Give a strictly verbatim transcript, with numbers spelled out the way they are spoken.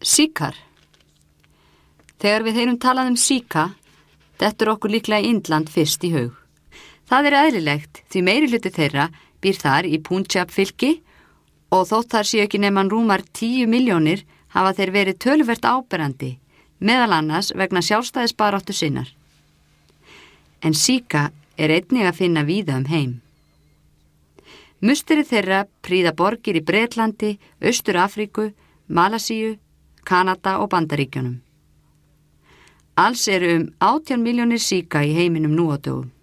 Síkar. Þegar við heyrum talað um síka, dettur okkur líklega Indland fyrst í hug. Það er eðlilegt því meiri hluti þeirra býr þar í Punjab fylki og þótt þar séu ekki nema rúmar tíu milljónir hafa þeir verið töluvert áberandi, meðal annars vegna sjálfstæðisbaráttu sinnar. En síka er einnig að finna víða um heim. Musteri þeirra prýða borgir í Bretlandi, Austur-Afríku, Malasíu, Kanada og Bandaríkjunum. Alls eru um átján milljónir síka í heiminum nú á dögum.